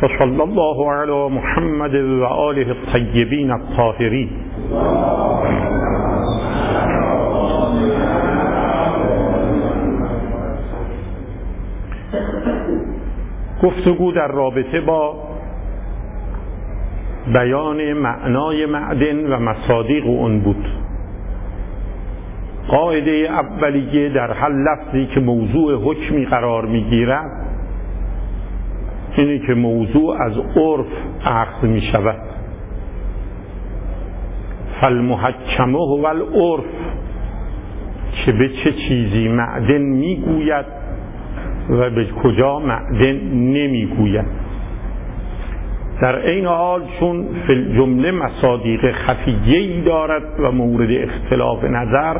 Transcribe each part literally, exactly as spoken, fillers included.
و صلی الله علی محمد و آله الطیبین الطاهرین. گفتگو در رابطه با بیان معنای معدن و مصادیق اون بود. قاعده اولیه در هر لفظی که موضوع حکمی قرار میگیرد اینه که موضوع از عرف اخذ می شود. فالمحکمه هو العرف، که به چه چیزی معدن میگوید و به کجا معدن نمیگوید. در این حال چون فی الجمله مصادیق خفیه‌ای دارد و مورد اختلاف نظر،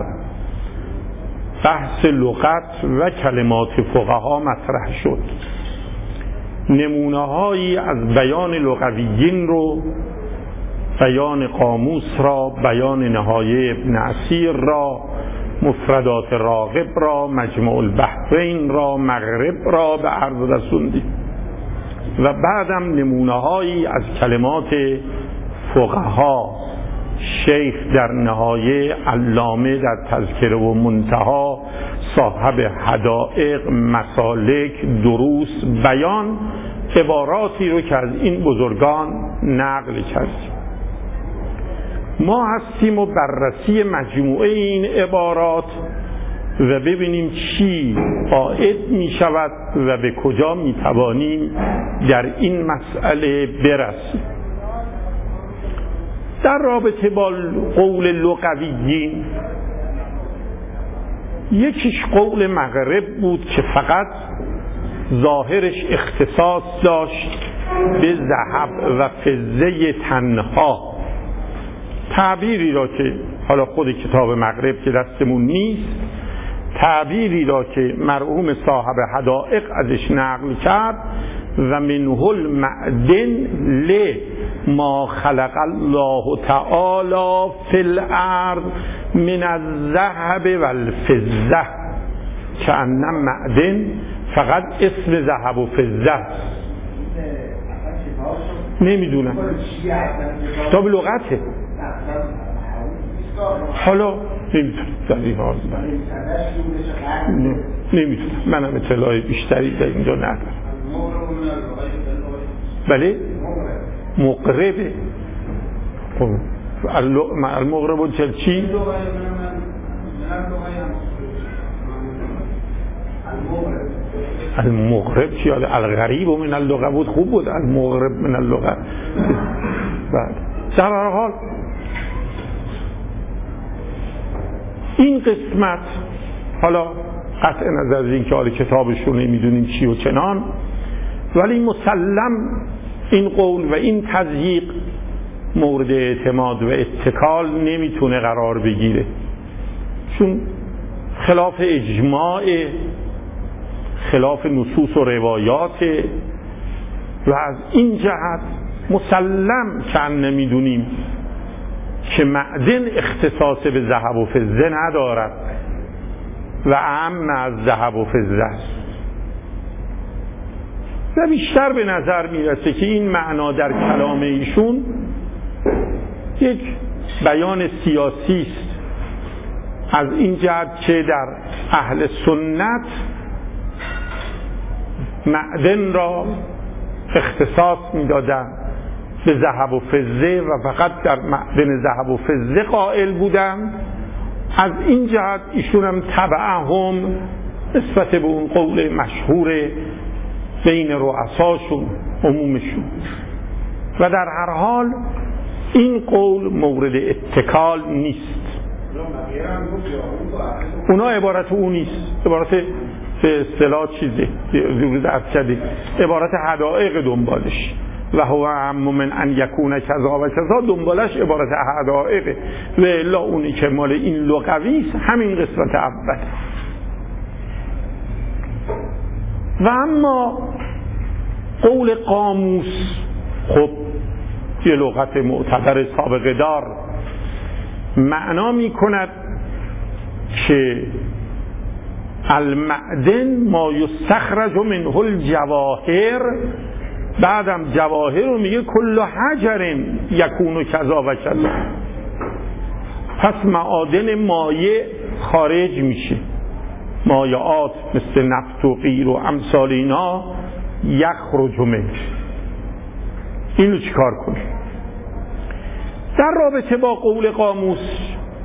بحث لغت و کلمات فقها مطرح شد. نمونه‌هایی از بیان لغویین رو، بیان قاموس را، بیان نهایه ابن اسیر را، مفردات راغب را، مجمع البحرین را، مغرب را به عرض رسوندیم و بعدم نمونه‌هایی از کلمات فقها. شیخ در نهایه، علامه در تذکره و منتها، صاحب حدائق، مسالک، دروس، بیان، عباراتی رو که از این بزرگان نقل کردیم. ما هستیم و بررسی مجموعه این عبارات و ببینیم چی عائد می شود و به کجا می توانیم در این مسئله برسیم. در رابطه با قول لغویین، یکیش قول مغرب بود که فقط ظاهرش اختصاص داشت به ذهب و فضه تنها. تعبیری را که حالا خود کتاب مغرب که دستمون نیست، تعبیری را که مرحوم صاحب حدائق ازش نقل کرد، و منه المعدن ل ما خلق الله تعالی فی الارض من الذهب والفضه، که انم معدن فقط اسم ذهب و فضه است. نمیدونم کتاب لغته، حالا نمیدونم در این حال نمیدونم، منم اطلاع بیشتری در اینجا ندارم. بله مقربه، المغرب چی؟ المغرب چی؟ الغریب من اللغه بود، خوب بود. المغرب من اللغه. در هر حال این قسمت، حالا قطع نظر از این که حال کتابشون نمیدونیم چی و چنان، ولی مسلم این قول و این تضییق مورد اعتماد و اتکال نمیتونه قرار بگیره، چون خلاف اجماع، خلاف نصوص و روایات، و از این جهت مسلم که نمیدونیم که معدن اختصاص به ذهب و فضه ندارد و اعم از ذهب و فضه است. و بیشتر به نظر میرسه که این معنا در کلام ایشون یک بیان سیاسی است، از این جهت که در اهل سنت معدن را اختصاص میدادن به ذهب و فضه و فقط در معدن ذهب و فضه قائل بودن. از این جهت ایشون هم تبعهم نسبت به اون قول مشهور بین رؤساشون، عمومشون. و در هر حال این قول مورد اتکال نیست. اونا عبارت اون نیست، عبارت به اصطلاح چیزه عبارت حدائق دنبالش، و هو اعم من ان یکون کذا و کذا دنبالش عبارت حدائق، و الا اونی که مال این لغوی است همین قسمت اول. و اما قول قاموس، خب یه لغت معتبر سابقه دار، معنا می کند که المعدن ما یستخرج منه الجواهر بعدم جواهر رو میگه کل حجر یکون کذا و کذا. پس معادن مایع خارج میشه، مایعات مثل نفت و غیر و امثال اینا یخرج منه. اینو چیکار کنیم؟ در رابطه با قول قاموس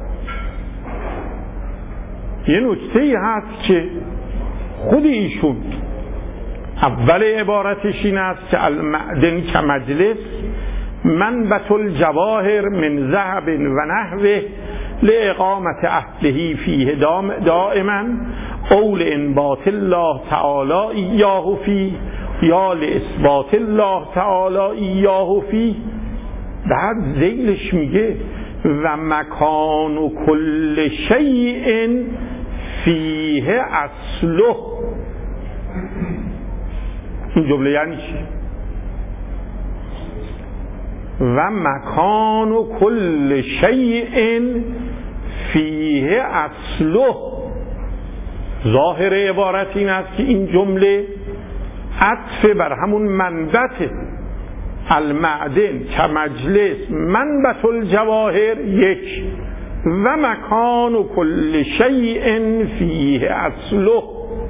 یه نکته‌ای هست که خود ایشون اول عبارتش این است که المعدن کمجلس منبت الجواهر من ذهب و نحوه لاقامت اهله فیه دائما او لانبات الله تعالی ایاه فیه یا لاثبات الله تعالی ایاه فیه. بعد ذیلش میگه و مکان و کل شیء فیه اصله. این جمله یعنی چی؟ و مکان و کل شیء فیه اصله. ظاهر عبارت این است که این جمله عطف بر همون منبت المعدن کمجلس منبت الجواهر یک و مکان و کل شیء فیه اصله.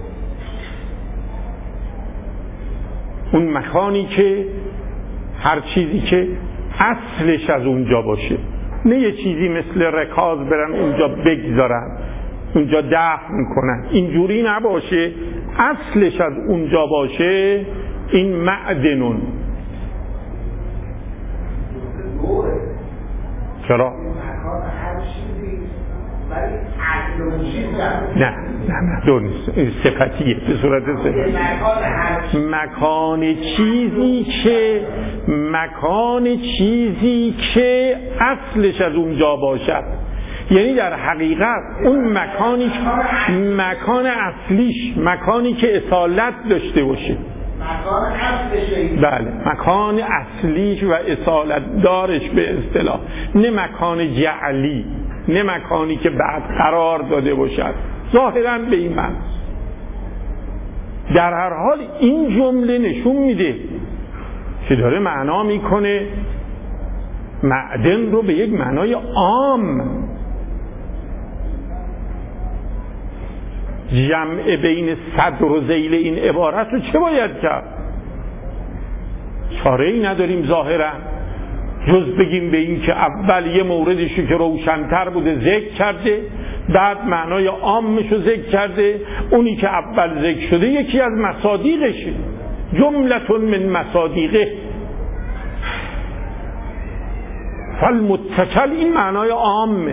اون مکانی که هر چیزی که اصلش از اونجا باشه، نه یه چیزی مثل رکاز برن اونجا بگذارن اونجا دفن کنن، اینجوری نباشه، اصلش از اونجا باشه. این معدنون. چرا؟ نه نه نه دو نیست، صفتیه به صورت صفت. مکان چیزی که مکان چیزی که اصلش از اونجا باشد، یعنی در حقیقت اون مکانی مکان اصلیش مکانی که اصالت داشته باشه، مکان اصلش، بله مکان اصلیش و اصالت دارش به اصطلاح، نه مکان جعلی، نه مکانی که بعد قرار داده باشد. ظاهراً به این معنی. در هر حال این جمله نشون میده که داره معنا میکنه معدن رو به یک معنای عام. جمع بین صدر و ذیل این عبارت رو چه باید کرد؟ چاره ای نداریم ظاهرا جز بگیم به این که اول یه موردشو که روشن‌تر بوده ذکر کرده، بعد معنای عامشو ذکر کرده. اونی که اول ذکر شده یکی از مصادیقشه، جملتون من مصادیقه. فالمتکل این معنای عامه،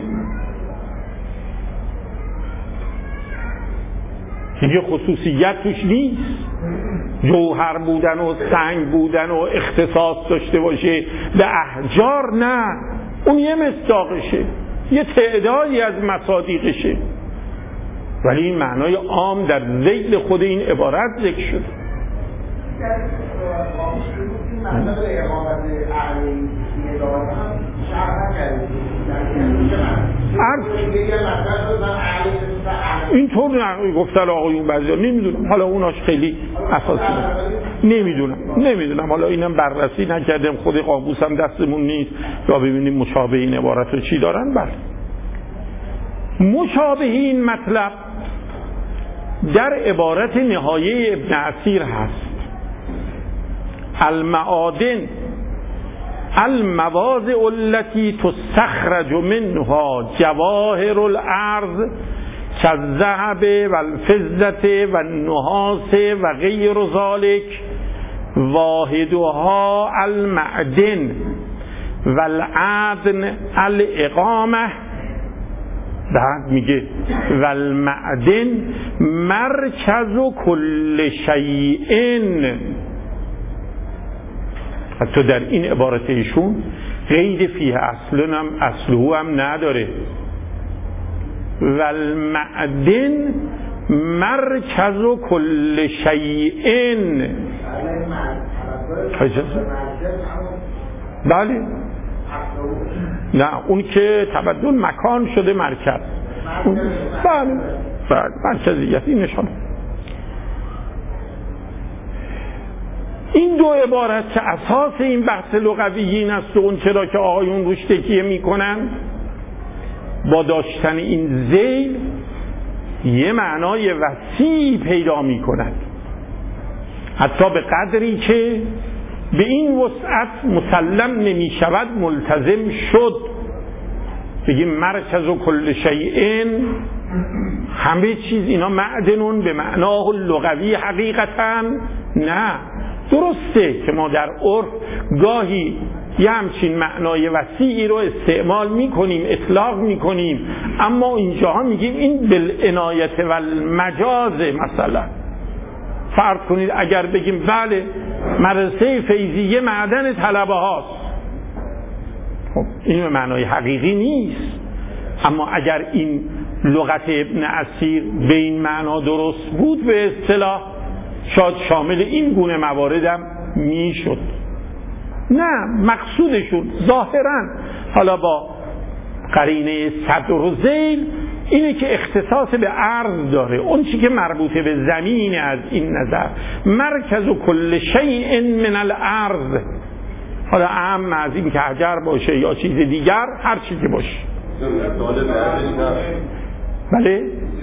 دیگه خصوصیت توش نیست، جوهر بودن و سنگ بودن و اختصاص داشته باشه به احجار، نه، اون یه مصداقشه، یه تعدادی از مصادیقشه، ولی این معنای عام در ذیل خود این عبارت ذکر شده. اینطور گفتن آقایون بعضیا، نمیدونم حالا اوناش خیلی اساسی نمیدونم نمیدونم حالا اینم بررسی نکردم، خود قاموس هم دستمون نیست یا ببینیم مشابه این عبارت رو چی دارن. بله مشابه این مطلب در عبارت نهایه ابن عسیر هست. المعادن المواضع التي تستخرج منها جواهر الارض كالذهب والفضة والنحاس وغير ذلك واحدها المعدن والعدن الاقامه. بعد میگه والمعدن مرکز کل شیء. حتی در این عبارت ایشون قید فیه اصلا هم اصله هم نداره. والمعدن مرکز کل شیء. بله نه اون که تبدل مکان شده مرکز. بله بله مرکزیت این نشان. این دو دو عبارت که اساس این بحث لغویین است و اون چرا که آقایون روش تکیه میکنن، با داشتن این ذیل یه معنای وسیعی پیدا میکنند، حتی به قدری که به این وسعت مسلم نمیشود ملتزم شد بگیم مرکز و کل شیئن، همه چیز اینا معدنون به معناه لغوی حقیقتا نه. درسته که ما در عرف گاهی یه همچین معنای وسیعی رو استعمال میکنیم، اطلاق میکنیم، اما اینجاها میگیم این بالعنایت و المجاز. مثلا فرض کنید اگر بگیم بله مدرسه فیضیه معدن طلبه هاست، خب این به معنای حقیقی نیست، اما اگر این لغت ابن اسیر به این معنا درست بود به اصطلاح شاید شامل این گونه مواردم میشد. نه، مقصودشون ظاهرا حالا با قرینه صدر و ذیل اینه که اختصاص به عرض داره، اون چی که مربوط به زمین از این نظر مرکز و کل شیء من الارض، حالا اهم از این که حجر باشه یا چیز دیگر، هر چی که باشه. بله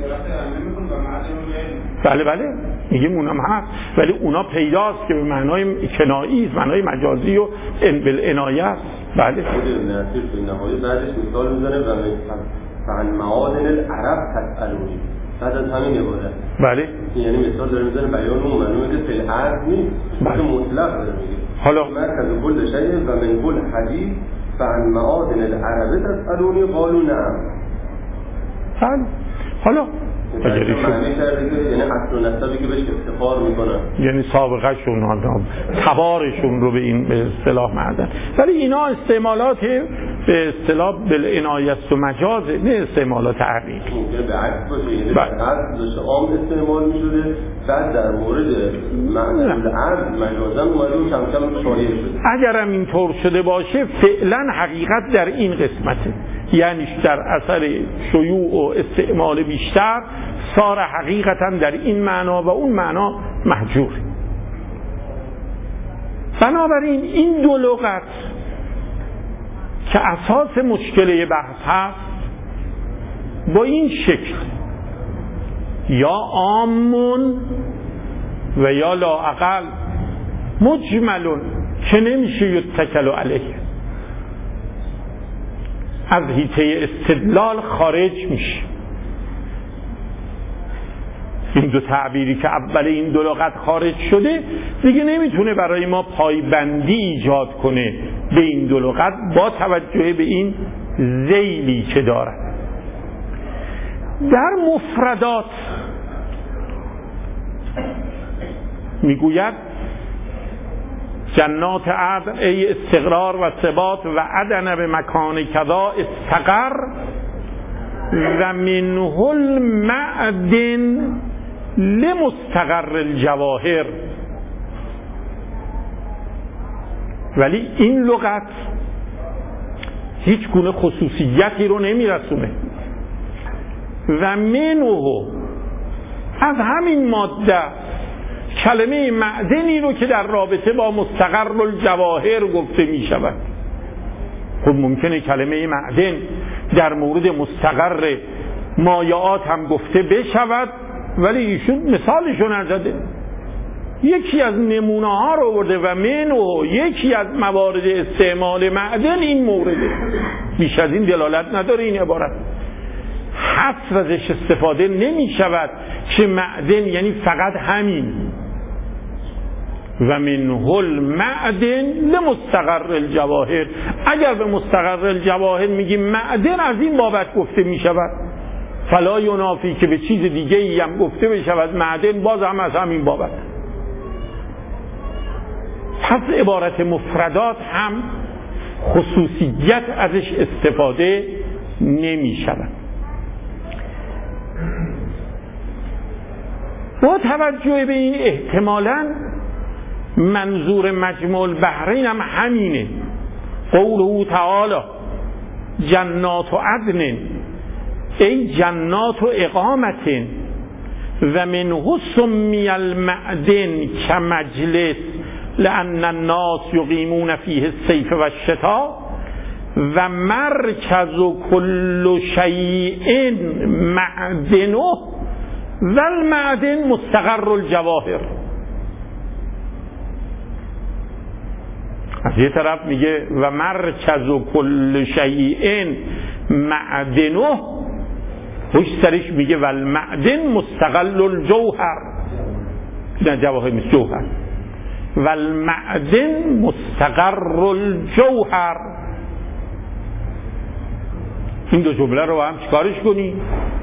بله بله میگیم اونم هست، ولی اونا پیداست که به معنای کنایی است، معنای مجازی و بالعنایه است. بله نصیر توی نهایی بعدش مثال میزنه و فعن معادن العرب تسألونی، بعد از همین عبارت بله یعنی مثال داره میزنه بیان اون معنی که فی الارض نیست، بله مطلق داره میگه حالا مرکز کل شیء و من کل حدیث فعن معادن العرب تسألونی قالوا نعم. بله حالا معنی کرده که یعنی اصل و نسبی که بهش افتخار میکنن، یعنی سابقه شون تبارشون رو به این به اصطلاح معدن، ولی اینا استعمالات به اصطلاح بالعنایت و مجاز، نه استعمالات حقیقی. ممکنه به عکس باشه، یعنی در عرض داشته عام استعمال میشده، بعد در مورد معنی عرض مجازن اومده و کم کم شایع شده. اگرم اینطور شده باشه فعلا حقیقت در این قسمته، یعنی در اثر شیوع و استعمال بیشتر صار حقیقتا در این معنا و اون معنا محجور. بنابراین این دو لغت که اساس مشکله بحث هست با این شکل یا عامون و یا لااقل مجملون که نمیشه یتکل علیه، از حیطه استدلال خارج میشه. این دو تعبیری که اول این دو لغت خارج شده دیگه نمیتونه برای ما پایبندی ایجاد کنه به این دو لغت با توجه به این ذیلی که دارد. در مفردات میگوید جنات عدن ای استقرار و ثبات و عدن به مکان کذا استقر و منه المعدن لمستقر الجواهر. ولی این لغت هیچ گونه خصوصیتی رو نمیرسونه و منه از همین ماده کلمه معدنی رو که در رابطه با مستقر الجواهر گفته می شود. خب ممکنه کلمه معدن در مورد مستقر مایعات هم گفته بشود، ولی ایشون مثالشو نزده، یکی از نمونه ها رو برده و منو یکی از موارد استعمال معدن این مورده، بیش از این دلالت نداره این عبارت. حصر ازش استفاده نمی شود که معدن یعنی فقط همین. و منه المعدن لمستقر الجواهر، اگر به مستقر الجواهر میگیم معدن از این بابت گفته می شود، فلا ینافی که به چیز دیگه ای هم گفته بشود معدن باز هم از همین بابت. پس عبارت مفردات هم خصوصیت ازش استفاده نمی شود. با توجه به این احتمالاً منظور مجموع البحرین هم همینه. قوله تعالی جنات و عدن ای جنات و اقامت و منه سمی المعدن که مجلس لأن الناس یقیمون فیه الصیف و الشتاء و مرکز کل شیء معدنه و المعدن مستقر الجواهر. از یه طرف میگه و مرکز کل شیء معدنه، پشت سرش میگه و المعدن مستقل الجوهر، نه جواهر نیست، جوهر. و المعدن مستقر الجوهر. این دو جمله رو هم چیکارش کنی؟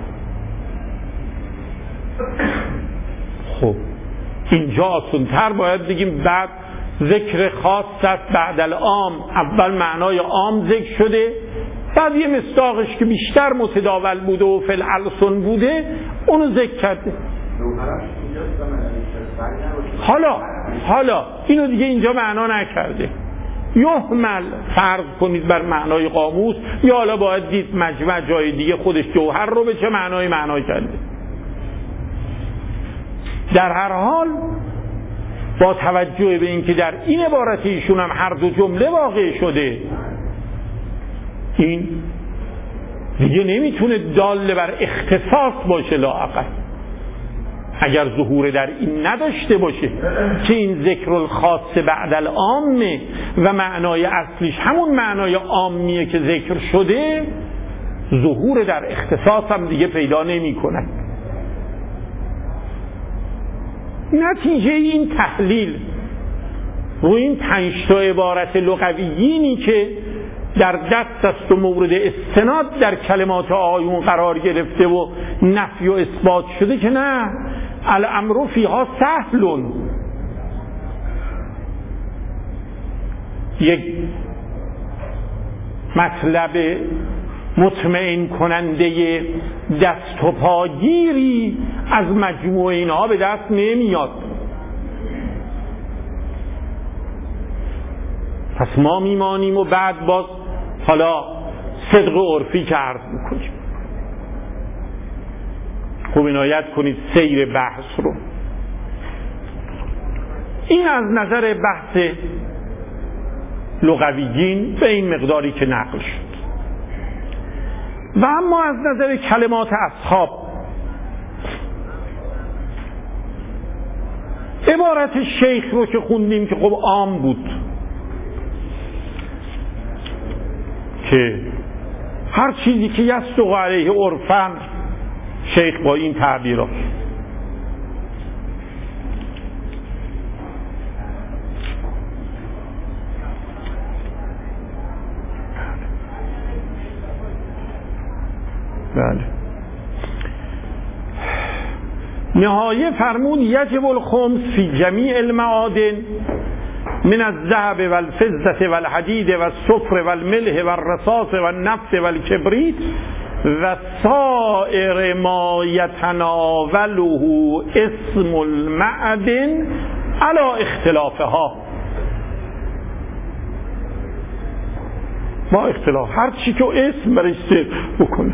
خب اینجا آسان‌تر باید بگیم بعد ذکر خاص است بعد العام. اول معنای عام ذکر شده، بعد یه مصداقش که بیشتر متداول بوده و فی الالسن بوده اونو ذکر کرده. حالا حالا اینو دیگه اینجا معنا نکرده، یحمل فرض کنید بر معنای قاموس، یا حالا باید دید مجمع جای دیگه خودش جوهر رو به چه معنای معنای کرده. در هر حال با توجه به اینکه در این عبارت ایشون هم هر دو جمله واقع شده، این دیگه نمیتونه دال بر اختصاص باشه لااقل. اگر ظهور در این نداشته باشه که این ذکر الخاص بعد العامه و معنای اصلیش همون معنای عامیه که ذکر شده، ظهور در اختصاص هم دیگه پیدا نمی کنه. نتیجه این تحلیل رو این پنج تا عبارت لغویینی که در دست است و مورد استناد در کلمات آیون قرار گرفته و نفی و اثبات شده که نه، الامر فیها سهل، یک مطلب مطمئن کننده دست و پاگیری از مجموع اینها به دست نمیاد. پس ما میمانیم و بعد باز حالا صدق عرفی که عرض میکنیم. خوب عنایت کنید سیر بحث رو. این از نظر بحث لغویین به این مقداری که نقل شد. و اما از نظر کلمات اصحاب، عبارت شیخ رو که خوندیم که خب عام بود که هر چیزی که یصدق علیه عرفاً، شیخ با این تعبیرات بله نهایه فرمود یجب الخمس فی جمیع المعادن من الذهب والفضة والحديد والصفر والملح والرصاص والنفط والكبريت و سائر ما یتناوله اسم المعدن علی اختلافها. ما اختلاف هر چی که اسم برش صدق بکنه،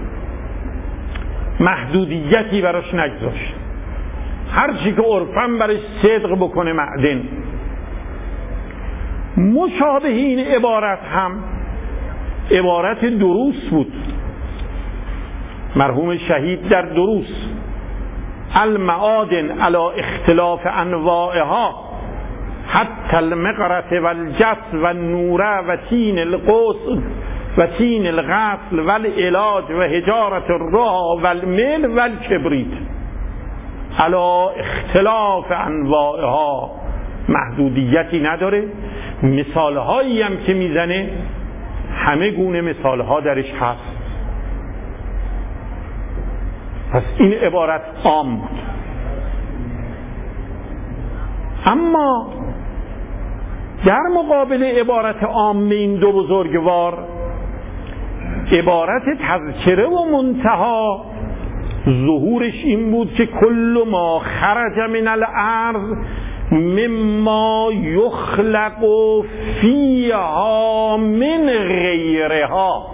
محدودیتی براش نگذاشت، هر چی که عرفاً برش صدق بکنه معدن. مشابه این عبارت هم عبارت دروس بود، مرحوم شهید در دروس، المعادن علی اختلاف انواعها حتی المقرة والجس والنوره و تین القصد و تین الغسل والعلاج و حجارت الرها والمل والکبریت علی اختلاف انواعها. محدودیتی نداره، مثالهایی هم که میزنه همه گونه مثالها درش هست. پس این عبارت عام بود. اما در مقابل عبارت عام این دو بزرگوار، عبارت تذکره و منتها، ظهورش این بود که کل ما خرج من الارض مما یخلق فیها من غیرها.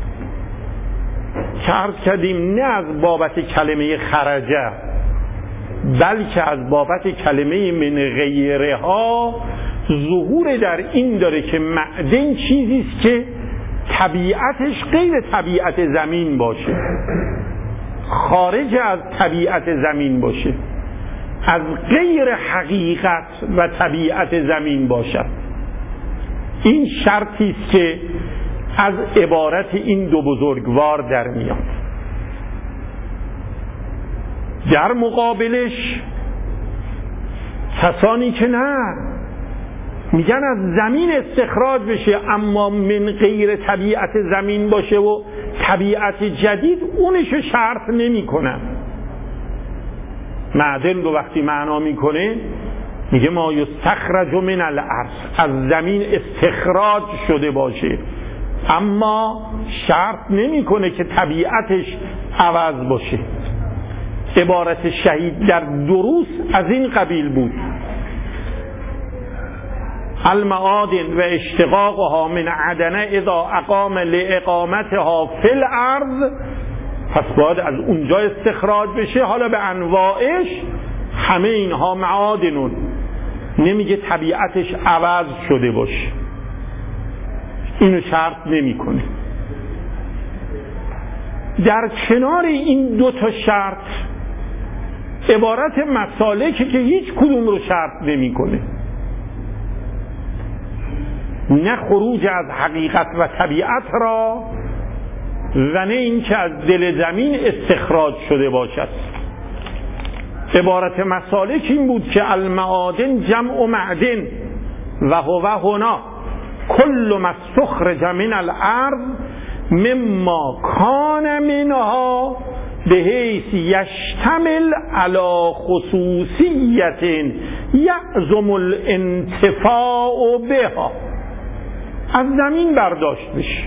که عرض کردیم نه از بابت کلمه خرجه، بلکه از بابت کلمه من غیرها ظهور در این داره که معدن چیزی است که طبیعتش غیر طبیعت زمین باشه، خارج از طبیعت زمین باشه، از غیر حقیقت و طبیعت زمین باشد. این شرطی است که از عبارت این دو بزرگوار در میاد. در مقابلش کسانی که نه میگن از زمین استخراج بشه اما من غیر طبیعت زمین باشه و طبیعت جدید، اونشو شرط نمی کنن. معدن رو وقتی معنا میکنه میگه ما یستخرج من الارض، از زمین استخراج شده باشه، اما شرط نمیکنه که طبیعتش عوض باشه. عبارت شهید در دروس از این قبیل بود: المعادن و اشتقاقها من عدنه اذا اقام لاقامتها فی الارض. پس باید از اونجا استخراج بشه. حالا به انواعش همه اینها معادنون، نمیگه طبیعتش عوض شده باشه، اینو شرط نمیکنه. در کنار این دو تا شرط عبارت مسالکه که هیچ کدوم رو شرط نمیکنه، نه خروج از حقیقت و طبیعت را و نه اینکه از دل زمین استخراج شده باشد. عبارت مسالک این بود که المعادن جمع معدن و هو هنا کل ما استخرج من الارض مما کان منها بحیث یشتمل علی خصوصیت یعظم الانتفاع بها. از زمین برداشت بشه،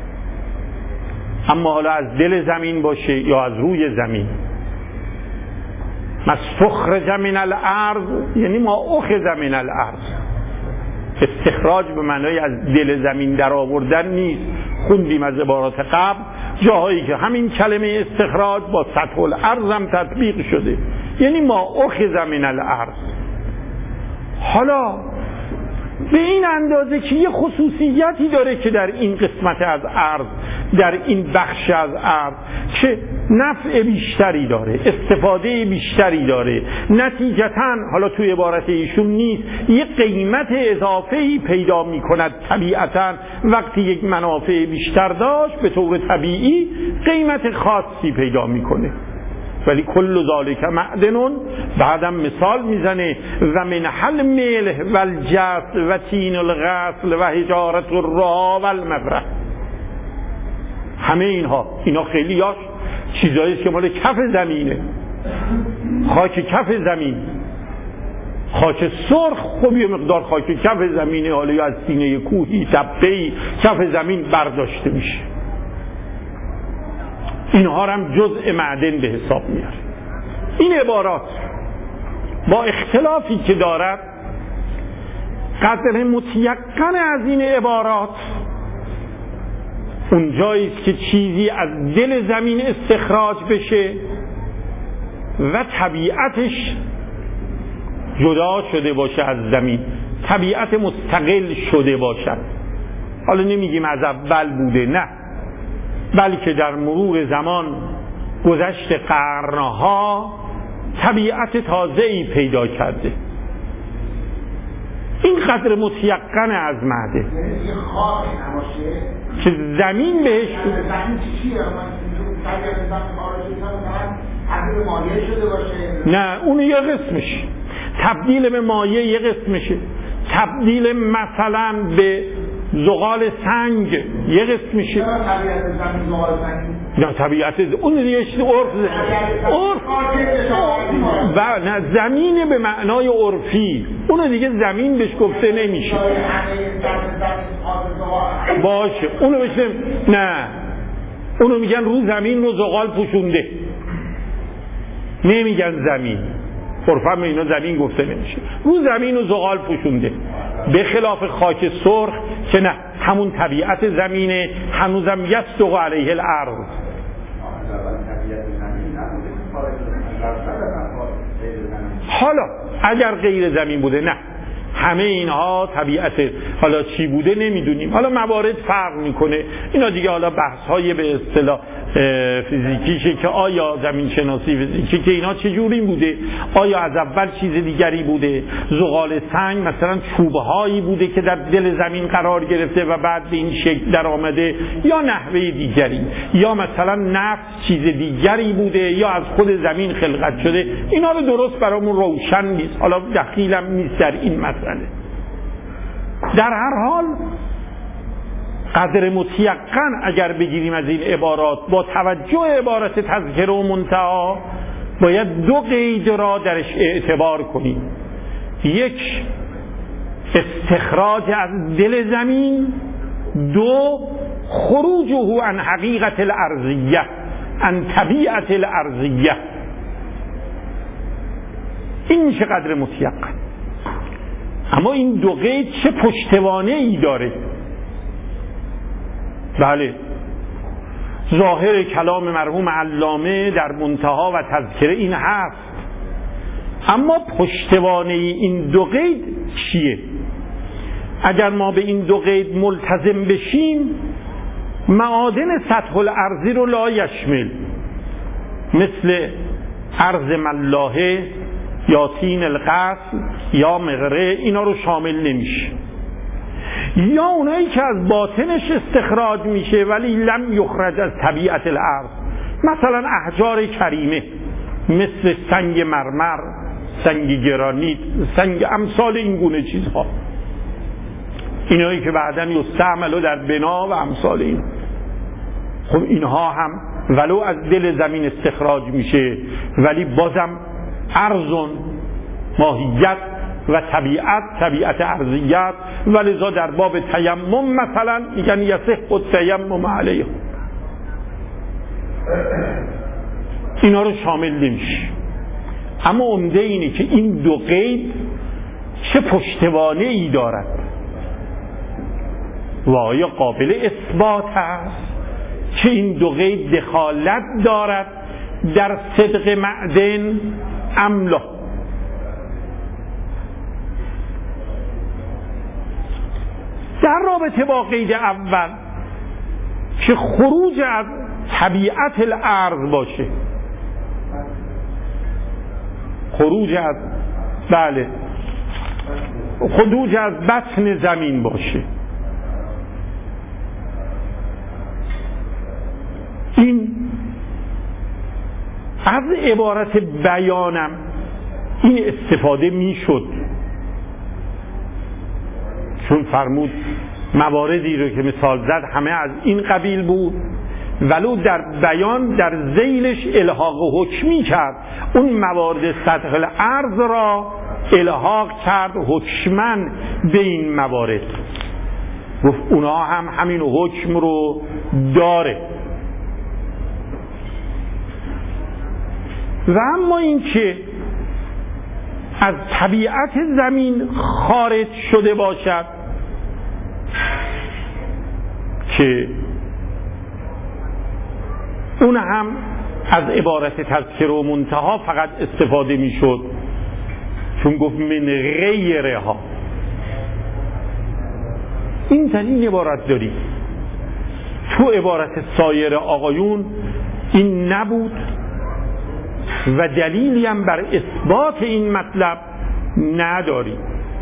اما حالا از دل زمین باشه یا از روی زمین. مستخرج من الارض یعنی ما اخذ من الارض. استخراج به معنای از دل زمین در آوردن نیست. خوندیم از عبارات قبل جاهایی که همین کلمه استخراج با سطح الارض هم تطبیق شده، یعنی ما اخذ من الارض. حالا به این اندازه که یه خصوصیتی داره که در این قسمت از ارض، در این بخش از ارض که نفع بیشتری داره، استفاده بیشتری داره، نتیجتاً حالا توی عبارت ایشون نیست، یه قیمت اضافه‌ای پیدا می‌کند. طبیعتاً وقتی یک منافع بیشتر داشت به طور طبیعی قیمت خاصی پیدا می‌کنه. ولی کل ذالک معدنون بعدم مثال میزنه و من حل ملح و الجس و تین الغسل و حجارت الرا و المبرح. همه اینها اینا خیلی یاش چیزاییست که مال کف زمینه، خاک کف زمین. خاک سرخ خب یه مقدار خاک کف زمینه، حالا یا از سینه کوهی تپه‌ای کف زمین برداشته میشه. اینها هم جزء معدن به حساب میاره. این عبارات با اختلافی که دارد، قدر متیقن از این عبارات اونجایی است که چیزی از دل زمین استخراج بشه و طبیعتش جدا شده باشه از زمین، طبیعت مستقل شده باشد. حالا نمیگیم از اول بوده، نه، بلکه در مرور زمان گذشت قرنها طبیعت تازه‌ای پیدا کرده. این قدر متیقن از معده که زمین بهش نه، اون یه قسمشه، تبدیل به مایع یه قسمشه، تبدیل مثلا به زغال سنگ یه قسم میشه. نه طبیعت اون دیگه عرف عرف و نه زمین به معنای عرفی، اون دیگه زمین بهش گفته نمیشه. باشه اونو بشه، نه اونو میگن رو زمین رو زغال پوشونده، نمیگن زمین. عرفا اینا زمین گفته نمیشه، رو زمین و زغال پوشونده، به خلاف خاک سرخ که نه، همون طبیعت زمینه، هنوزم یصدق علیه الارض. حالا اگر غیر زمین بوده، نه، همه اینها طبیعت حالا چی بوده نمیدونیم، حالا موارد فرق میکنه، اینا دیگه حالا بحث های به اصطلاح فیزیکیشه که آیا زمین شناسی فیزیکی که اینا چجوری بوده، آیا از اول چیز دیگری بوده، زغال سنگ مثلا چوبهایی بوده که در دل زمین قرار گرفته و بعد به این شکل در آمده، یا نحوه دیگری، یا مثلا نفت چیز دیگری بوده یا از خود زمین خلقت شده. اینا رو درست برامون روشن نیست، حالا دخیلم نیست در این مسئله. در هر حال قدر متیقن اگر بگیریم از این عبارات با توجه عبارت تذکره و منتها، باید دو قید را درش اعتبار کنیم. یک، استخراج از دل زمین. دو، خروجه عن حقیقت الارضیه، عن طبیعت الارضیه. این میشه قدر متیقن. اما این دو قید چه پشتوانه ای داره؟ بله، ظاهر کلام مرحوم علامه در منتها و تذکره این هست، اما پشتوانه این دو قید چیه؟ اگر ما به این دو قید ملتزم بشیم، معادن سطح الارضی رو لا یشمل، مثل ارض ملاحه یا طین القصل یا مغره، اینا رو شامل نمیشه. یا اونایی که از باطنش استخراج میشه ولی لم یخرج از طبیعت الارض، مثلا احجار کریمه مثل سنگ مرمر، سنگ گرانیت، سنگ، امثال این گونه چیزها، اینایی که بعداً یستعملوا در بنا و امثال این. خب اینها هم ولو از دل زمین استخراج میشه ولی بازم ارزون، ماهیت و طبیعت، طبیعت ارضیت، ولذا در باب تیمم مثلا میگن یصح التیمم علیه، اینا رو شامل نمیشه. اما عمده اینه که این دو قید چه پشتوانه ای دارد و آیا قابل اثبات است که این دو قید دخالت دارد در صدق معدن ام لا. در رابطه با قید اول که خروج از طبیعت الارض باشه، خروج از بله خروج از بطن زمین باشه، این از عبارت بیانم این استفاده میشد، چون فرمود مواردی رو که مثال زد همه از این قبیل بود، ولو در بیان در ذیلش الحاق حکمی کرد، اون موارد سطح الارض را الحاق کرد حکمن به این موارد، گفت اونا هم همین حکم رو داره. و اما این که از طبیعت زمین خارج شده باشد که اون هم از عبارت تذکره و منتها فقط استفاده می شد، چون گفت من غیرها. این تنین عبارت داریم، تو عبارت سایر آقایون این نبود و دلیلی هم بر اثبات این مطلب نداریم.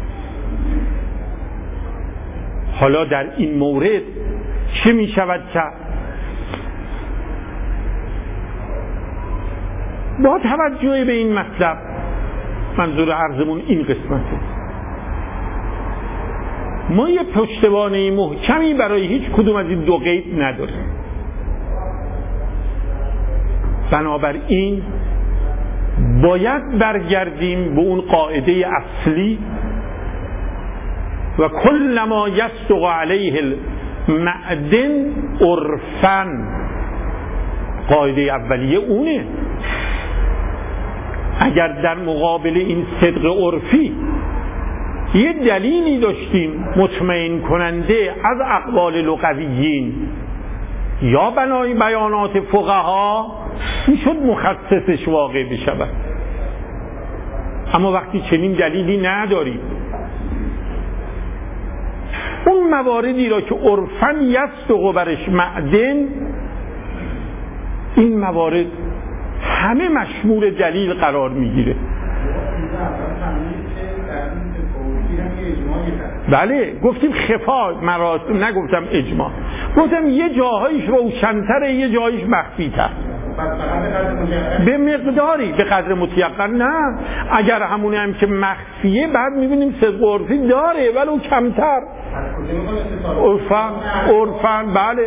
حالا در این مورد چه می شود کرد؟ با توجه به این مطلب، منظور عرضمون این قسمته، ما یه پشتوانه محکمی برای هیچ کدوم از این دو قید نداریم. بنابراین باید برگردیم به اون قاعده اصلی و کل ما یصدق علیه المعدن عرفاً. قاعده اولیه اونه. اگر در مقابل این صدق عرفی یه دلیلی داشتیم مطمئن کننده از اقوال لغویین یا بنای بیانات فقها، میشد مخصصش واقع بشود. اما وقتی چنین دلیلی نداریم، اون مواردی را که عرفاً یصدق برش معدن، این موارد همه مشمول دلیل قرار میگیره. بله گفتیم خفا مراسم، نگفتم اجماع، گفتم یه جاهایش روشن‌تره یه جاهایش مخفی‌تر به مقداری، به قدر متیقن نه. اگر همونه هم که مخفیه بعد میبینیم صدق عرفی داره ولو کمتر عرفاً عرفاً بله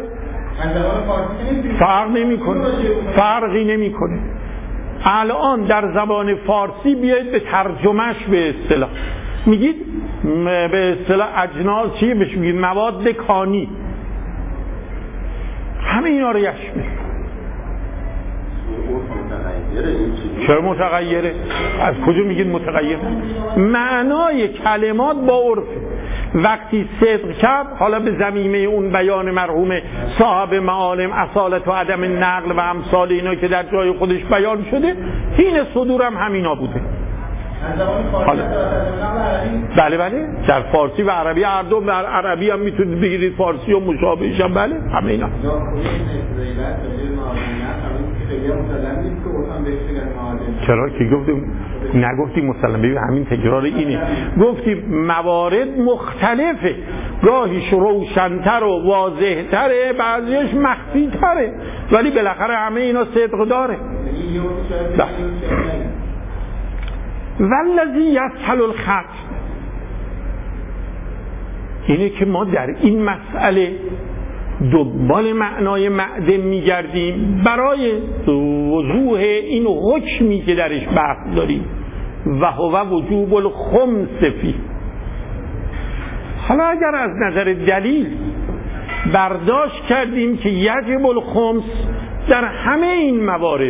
فرق نمی‌کنه، فرقی نمی‌کنه. الان در زبان فارسی بیاید به ترجمهش به اصطلاح میگید به اصطلاح اجناس چیه بهش میگید؟ مواد کانی، همه اینا رو یشمل. چرا متغیره؟ از کجا میگید متغیر؟ معنای کلمات با عرف وقتی صدق کرد، حالا به ضمیمه اون بیان مرحوم صاحب معالم اصالت و عدم نقل و امثال اینا که در جای خودش بیان شده، حین صدورم همینا بوده. حالا بله بله در فارسی و عربی هر دو، در عربی هم میتونید بگیرید فارسی و مشابهش هم بله همه اینا. چرا که گفتیم نگفتیم مسلم، ببین همین تکرار اینه، گفتیم موارد مختلفه، گاهیش روشن‌تر و واضح‌تره، بعضیش مخفی‌تره، ولی بالاخره همه اینا صدق داره. والذی یسهل الخط، اینه که ما در این مسئله دنبال معنای معدن میگردیم برای وضوح این حکمی که درش بحث داریم، و هو وجوب الخمس فی. حالا اگر از نظر دلیل برداشت کردیم که یجب الخمس در همه این موارد،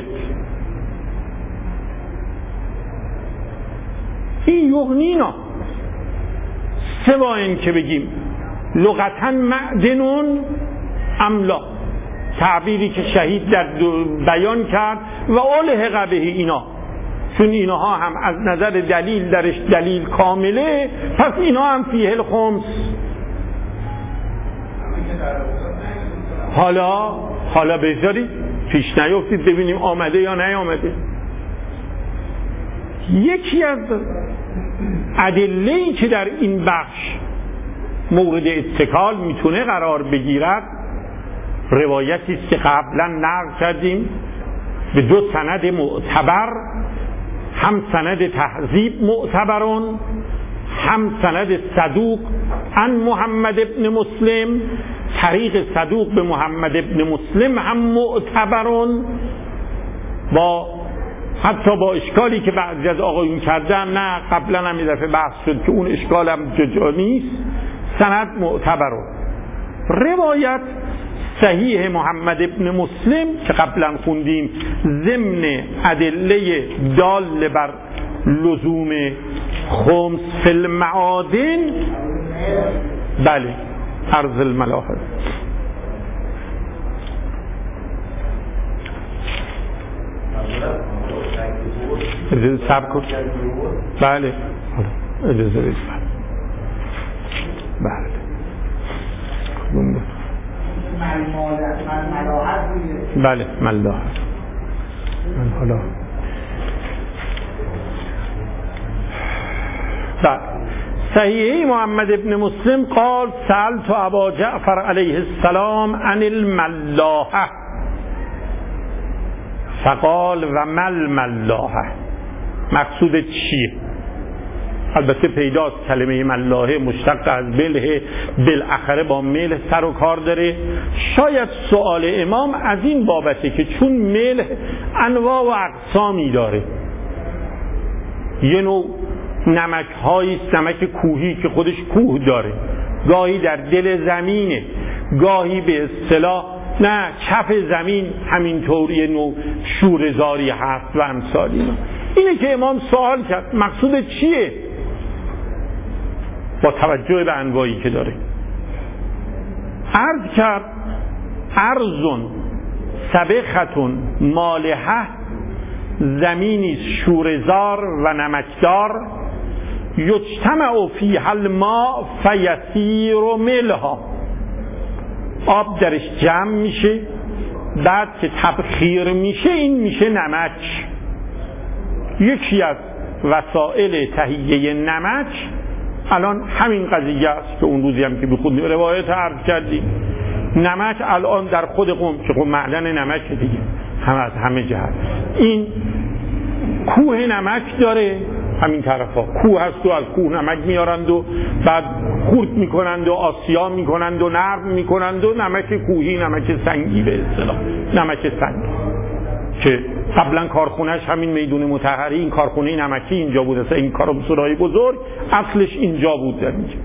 این یغنینا سوا این که بگیم لغتاً معدنون املا، تعبیری که شهید در بیان کرد و الحق به اینا، چون اینها هم از نظر دلیل درش دلیل کامله، پس اینا هم فیه الخمس. حالا حالا بذارید پیش نیفتید ببینیم آمده یا نیامده. یکی از ادله‌ای که در این بخش مورد اتکال میتونه قرار بگیرد، روایتی است که قبلا نقل کردیم به دو سند معتبر، هم سند تهذیب معتبرون، هم سند صدوق عن محمد ابن مسلم، طریق صدوق به محمد ابن مسلم هم معتبرون، با حتی با اشکالی که بعضی از آقایون کردن، نه قبلا هم یه دفعه بحث شد که اون اشکال هم جا نیست، سند معتبرون. روایت صحیح محمد ابن مسلم که قبلا خوندیم ضمن ادله دال بر لزوم خمس فی المعادن، بله عرض الملاحظ، اجازه سب کن، بله اجازه بید، بله بله ملاحظ من حالا بله. صحیح محمد ابن مسلم قال سألت ابا جعفر علیه السلام عن الملاحه فقال و مل ملاحه، مقصود چیه؟ البته پیداست کلمه ملاحه مشتق از بله، بالاخره با مله سر و کار داره. شاید سوال امام از این بابته که چون مله انواع و اقسامی داره، یه نوع نمک هاییست، نمک کوهی که خودش کوه داره، گاهی در دل زمینه، گاهی به اصطلاح نه کف زمین همینطور یه نوع شوره‌زاری هست و امثالی. اینه که امام سوال کرد مقصود چیه با توجه به انواعی که داره. عرض کرد ارزون سبختون مالحه زمینی شوره‌زار و نمکدار یجتمع فیها الماء فیسیر ملحا، آب درش جمع میشه، بعد که تبخیر میشه این میشه نمک. یکی از وسایل تهیه نمک الان همین قضیه است که اون روزی هم که بخونیم روایت عرض کردیم، نمک الان در خود قم که قم معدن نمک دیگه هم از همه جهت، این کوه نمک داره، همین طرفا کوه هست و از کوه نمک میارند و بعد خورد میکنند و آسیا میکنند و نرم میکنند و نمک کوهی، نمک سنگی به اصطلاح، نمک سنگی که قبلا کارخونهش همین میدون مطهری، این کارخونه نمکی اینجا بود، اصلا این کارمسورای بزرگ اصلش اینجا بود در اینجا.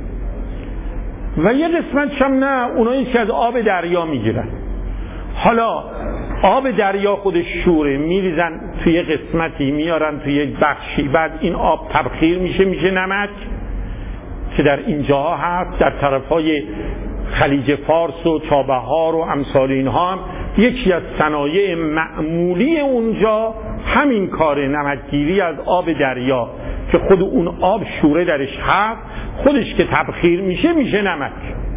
و یه قسمتش هم نه، اونایی که از آب دریا میگیرن. حالا آب دریا خودش شوره، میریزن توی قسمتی میارن توی یک بخشی، بعد این آب تبخیر میشه میشه نمک که در اینجاها هست، در طرفای خلیج فارس و چابهار و امثال اینها هم یکی از صنایع معمولی اونجا همین کار نمکگیری از آب دریا که خود اون آب شوره درش هست، خودش که تبخیر میشه میشه نمک.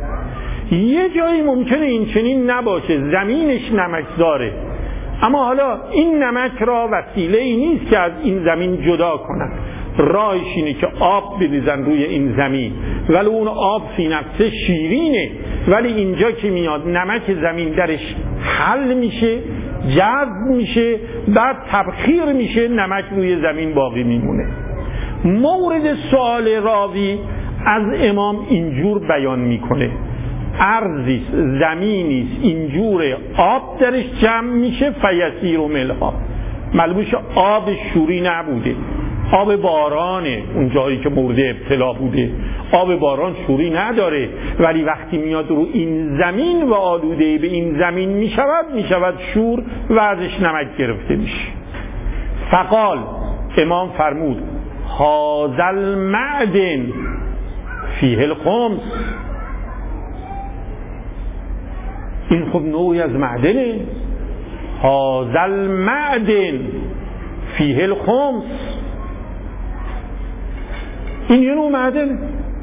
یه جایی ممکنه این چنین نباشه، زمینش نمک داره، اما حالا این نمک را وسیله ای نیست که از این زمین جدا کنن، راهش اینه که آب بریزن روی این زمین، ولی اون آب فی نفسه شیرینه، ولی اینجا که میاد نمک زمین درش حل میشه، جذب میشه، بعد تبخیر میشه، نمک روی زمین باقی میمونه. مورد سوال راوی از امام اینجور بیان میکنه، ارضیست، زمینیست، اینجور آب درش جمع میشه فیسیر و ملحا، معلومش آب شوری نبوده، آب بارانه اون جایی که مورد ابتلا بوده، آب باران شوری نداره، ولی وقتی میاد رو این زمین و آلوده به این زمین میشود میشود شور و ازش نمک گرفته میشه. فقال، امام فرمود هذا المعدن فیه الخمس، این خب نوعی از معدنه، هذا المعدن فیه الخمس، این یه نوع معدنه.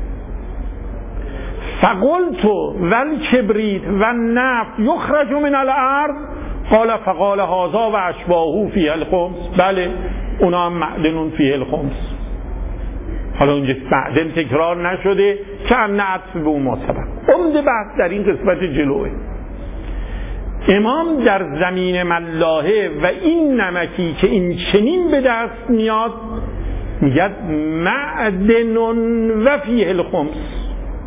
فقلت والکبریت والنفط یخرج من الارض، قال فقال هذا و اشباهه فیه الخمس، بله اونا هم معدنون فیه الخمس. حالا اونجا معدن تکرار نشده که هم عطف به اون ما سبب. عمده بحث در این قسمت جلوه. امام در زمین ملاحه و این نمکی که این چنین به دست میاد میگه معدن و فیه الخمس.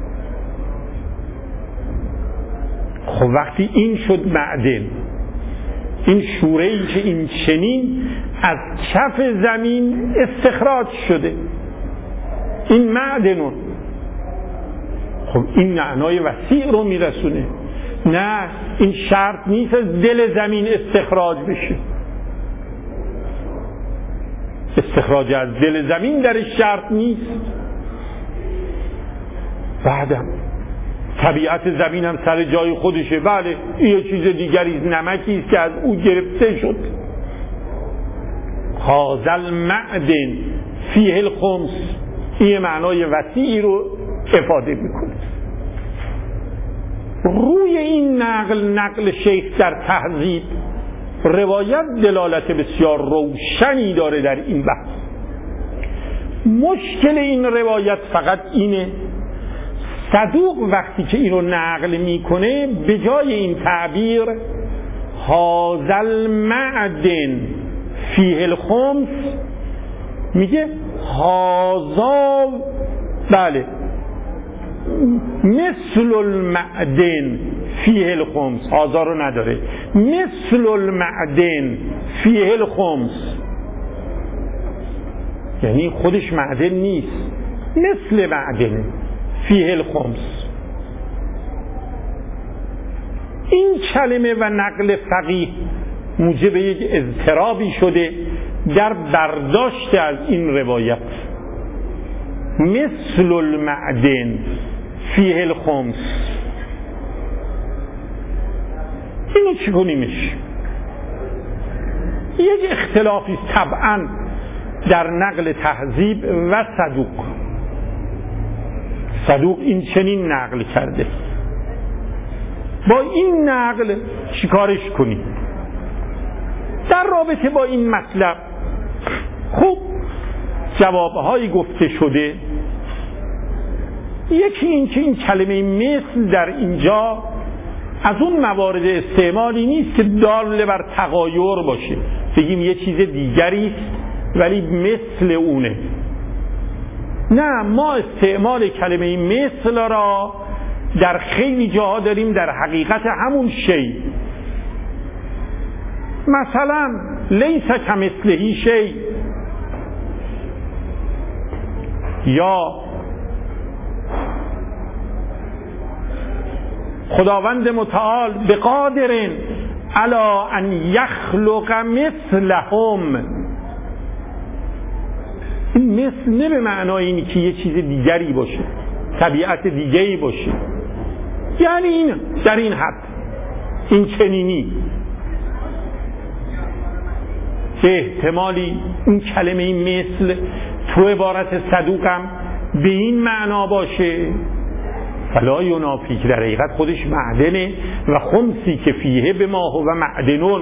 خب وقتی این شد معدن، این شوره‌ای که این چنین از کف زمین استخراج شده، این معدنون، خب این معنای وسیع رو میرسونه. نه این شرط نیست از دل زمین استخراج بشه، استخراج از دل زمین در شرط نیست. بعدم طبیعت زمین هم سر جای خودشه، بله یه چیز دیگری نمکی است که از او گرفته شد. هذا المعدن فیه الخمس، این معنای وسیعی رو افاده میکنه. روی این نقل نقل شیخ در تهذیب روایت دلالت بسیار روشنی داره در این بحث. مشکل این روایت فقط اینه صدوق وقتی که اینو نقل میکنه به جای این تعبیر هذا المعدن فیه الخمس میگه هذا، بله مثل المعدن فیه الخمس، هذا رو نداره، مثل المعدن فیه الخمس، یعنی خودش معدن نیست، مثل معدن فیه الخمس. این کلمه و نقل فقیه موجب یک اضطرابی شده در برداشت از این روایت. مثل المعدن فیه الخمس، اینو چی کنیمش؟ یک اختلافی طبعا در نقل تهذیب و صدوق. صدوق این چنین نقل کرده، با این نقل چیکارش کنیم در رابطه با این مطلب؟ خوب جوابهایی گفته شده. یکی این که این کلمه مثل در اینجا از اون موارد استعمالی نیست که دال بر تغایر باشه، بگیم یه چیز دیگری است ولی مثل اونه. نه، ما استعمال کلمه مثل را در خیلی جاها داریم در حقیقت همون شی. مثلا لیس کمثله شی، یا خداوند متعال به قادرن علی ان یخلق مثلهم. این مثل نه به معنای اینی که یه چیز دیگری باشه، طبیعت دیگری باشه، یعنی این در این حد، این چنینی. به احتمالی این کلمه مثل تو عبارت صدوقم به این معنا باشه، فلا ینافی که در حقیقت خودش معدنه و خمسی که فیه به ما هو معدنون.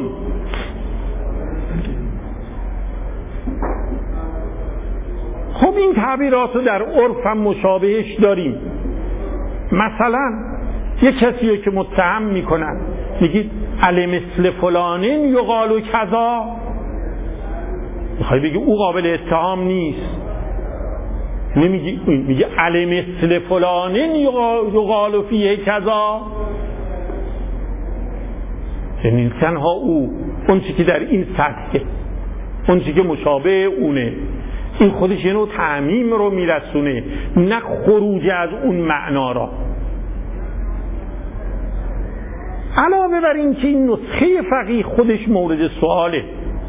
خب این تعبیرات رو در عرف هم مشابهش داریم. مثلا یک کسی که متهم میکنن میگید علی مثل فلانین یقالو کذا، میخوای بگی او قابل اتهام نیست، نمیگی، میگه علی مثل فلانین یقالو فیه کذا، یعنی تنها او، اون چی که در این سطحه، اون چی که مشابه اونه، این خودش یه نوع تعمیم رو میرسونه، نه خروج از اون معنا را. علاوه بر این که این نسخه فقیه خودش مورد سواله.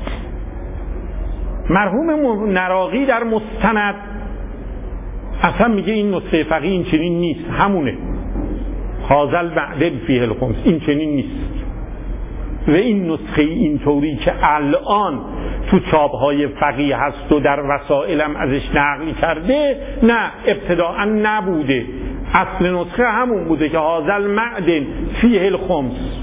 مرحوم نراقی در مستند اصلا میگه این نسخه فقیه این چنین نیست، همونه خازل بعدل فیه الخمس، این چنین نیست. و این نسخه اینطوری که الان تو چاپ‌های فقیه هست و در وسائلم ازش نقل کرده، نه، ابتداء نبوده. اصل نسخه همون بوده که هازل معدن فیه الخمس.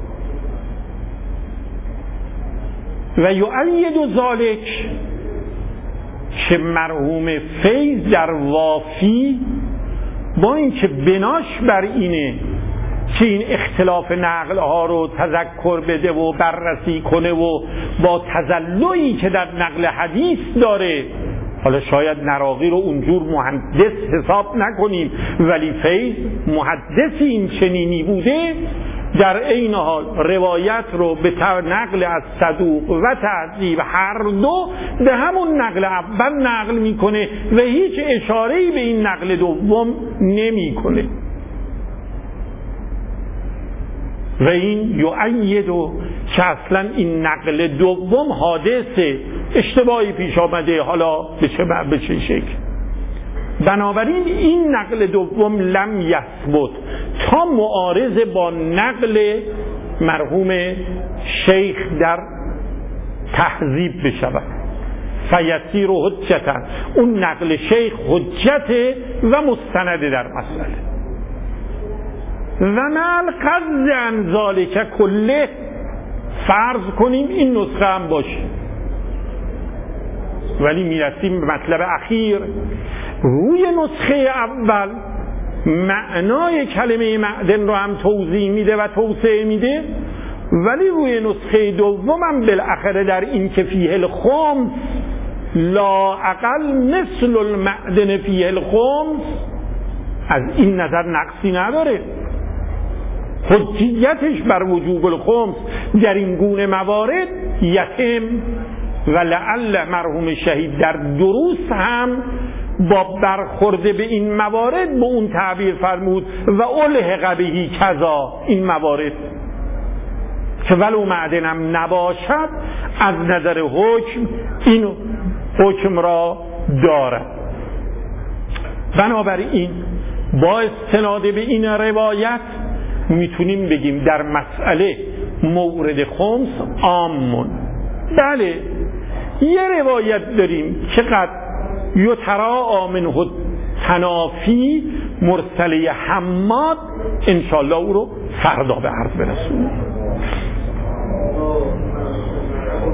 و یؤید ذالک که مرحوم فیض در وافی با این که بناش بر اینه که این اختلاف نقل ها رو تذکر بده و بررسی کنه و با تزلعی که در نقل حدیث داره، حالا شاید نراقی رو اونجور محدث حساب نکنیم ولی فیض محدثی این چنینی بوده، در عین حال روایت رو به نقل از صدوق و تهذیب هر دو به همون نقل اول نقل میکنه و هیچ اشاره‌ای به این نقل دوم نمیکنه. و این یؤید و که اصلا این نقل دوم حادثه، اشتباهی پیش آمده، حالا به چه به چه شکل. بنابراین این نقل دوم لم یثبت تا معارض با نقل مرحوم شیخ در تهذیب بشود. فیسیر حجتا، اون نقل شیخ حجت و مستند در مسئله. و نال قض عن ذالک کله، فرض کنیم این نسخه هم باشه، ولی میرسیم به مطلب اخیر. روی نسخه اول معنای کلمه معدن رو هم توضیح میده و توسعه میده، ولی روی نسخه دوم هم بالاخره در این که فیه الخمس لا اقل مثل المعدن فیه الخمس، از این نظر نقصی نداره. حجیتش بر وجوب الخمس در این گونه موارد یتم و لعل مرحوم شهید در دروس هم با برخورده به این موارد به اون تعبیر فرمود و الحق بهی کذا، این موارد که ولو معدنم نباشد از نظر حکم این حکم را دارد. بنابراین با استناد به این روایت میتونیم بگیم در مسئله مورد خمس عامون، بله یه روایت داریم که قد یترا آمنه تنافی مرسله حماد، انشالله او رو فردا به عرض برسونیم.